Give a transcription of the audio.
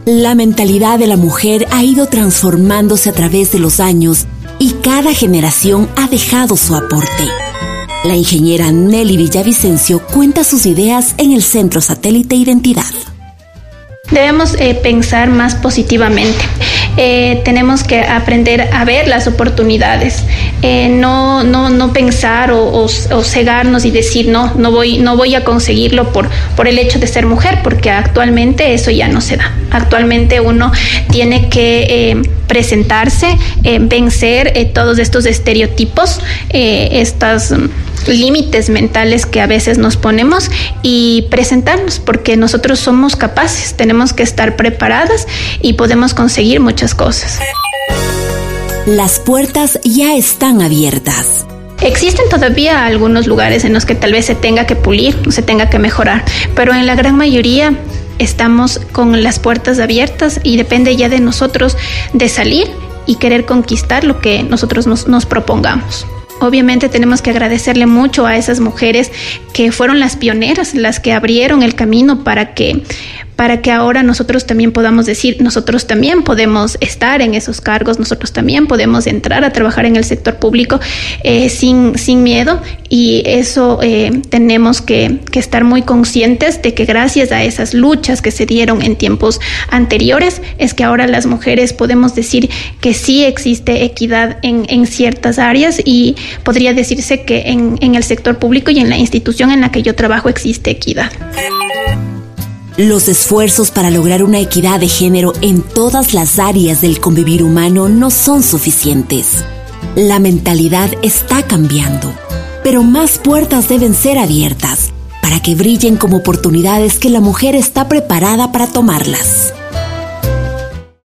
La mentalidad de la mujer ha ido transformándose a través de los años y cada generación ha dejado su aporte. La ingeniera Nelly Villavicencio cuenta sus ideas en el Centro Satélite Identidad. Debemos pensar más positivamente. Tenemos que aprender a ver las oportunidades, no pensar o cegarnos y decir no voy a conseguirlo por el hecho de ser mujer, porque actualmente eso ya no se da. Actualmente uno tiene que presentarse, vencer todos estos estereotipos, estos límites mentales que a veces nos ponemos y presentarnos, porque nosotros somos capaces, tenemos que estar preparadas y podemos conseguir muchas cosas. Las puertas ya están abiertas. Existen todavía algunos lugares en los que tal vez se tenga que pulir, se tenga que mejorar, pero en la gran mayoría estamos con las puertas abiertas y depende ya de nosotros de salir y querer conquistar lo que nosotros nos propongamos. Obviamente tenemos que agradecerle mucho a esas mujeres que fueron las pioneras, las que abrieron el camino para que ahora nosotros también podamos decir, nosotros también podemos estar en esos cargos, nosotros también podemos entrar a trabajar en el sector público sin miedo, y eso tenemos que estar muy conscientes de que gracias a esas luchas que se dieron en tiempos anteriores es que ahora las mujeres podemos decir que sí existe equidad en ciertas áreas, y podría decirse que en el sector público y en la institución en la que yo trabajo existe equidad. Los esfuerzos para lograr una equidad de género en todas las áreas del convivir humano no son suficientes. La mentalidad está cambiando, pero más puertas deben ser abiertas para que brillen como oportunidades que la mujer está preparada para tomarlas.